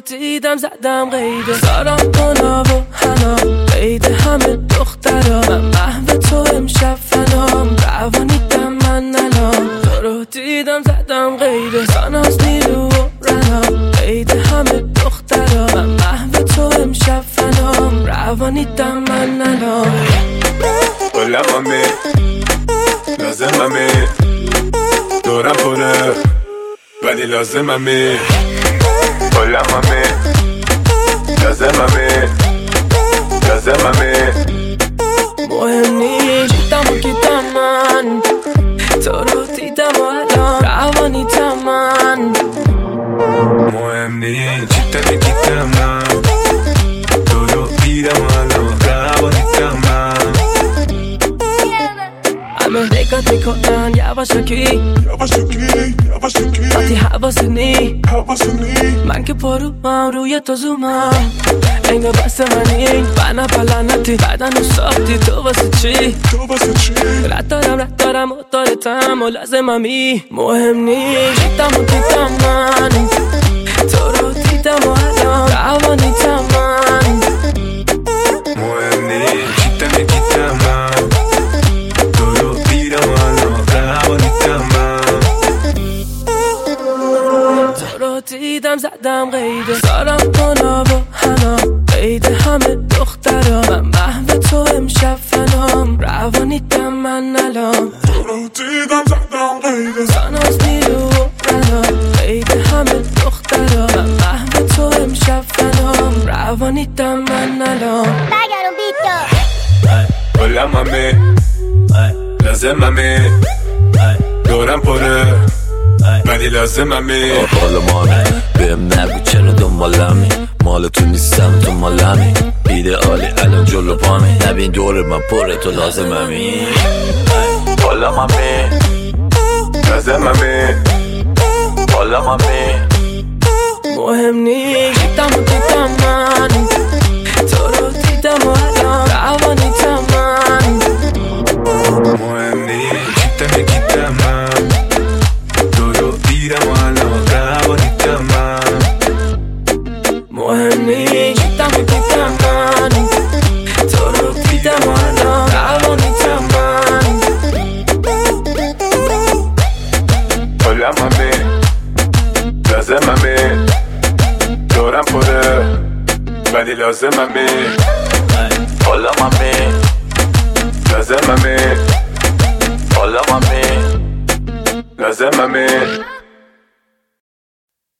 دیدم زدم قیده سارم کنا و حنا قیده همه دخترا من محو تو امشب فنام روانیدم من الان تو رو دیدم زدم قیده ساناز نیرو و رنا قیده همه دخترا من محو تو امشب فنام روانیدم من الان قلممه لازممه دورم پره ولی لازممه قلممه لازممه مهم نیست جیدم و گیدم من تو رو دیدم و الان روانیدم من مهم نیست جیدم و گیدم من تو رو دیدم و الان روانیدم من همه نگات میکنن یواشکی وقتی حواسنی من که پروم روی تو زومم انگار بس منی بنا پلنتی بدن رو ساختی تو واسه چی رد دارم و دارتم و لازممی مهم نیست دیدم و دیدم من تو رو دیدم و الان روانیدم من مهم نیست جیدم و گیدم من تو رو دیدم و الان روانیدم من تو رو دیدم زدم قیده سارم کنا و حنا قیده همه دخترا من محو تو امشب فنام روانیدم من الان تو رو دیدم زدم قیده ساناز نیرو و رنا قیده همه دخترا من محو تو امشب فنام روانیدم من الان برگردون بیتو قلممه لازممه دورم پره ولی لازممه پارلمانه بهم نگو چرا دنبالمی مال تو نیستم تو مالمی ایدئالی الان جلو پامی نبین دور من پره تو لازممی پارلمانه لازممه پارلمانه مهم نیست دیدم و دیدم من تو رو دیدم و الان روانیدم من مهم نیست جیدم و گیدم من تو رو دیدم و الان روانیدم من مهم نیست دیدم و دیدم من تو رو دیدم و الان روانیدم من قلممه لازممه دورم پره ولی لازممه پارلمانه لازممه پارلمانه لازممه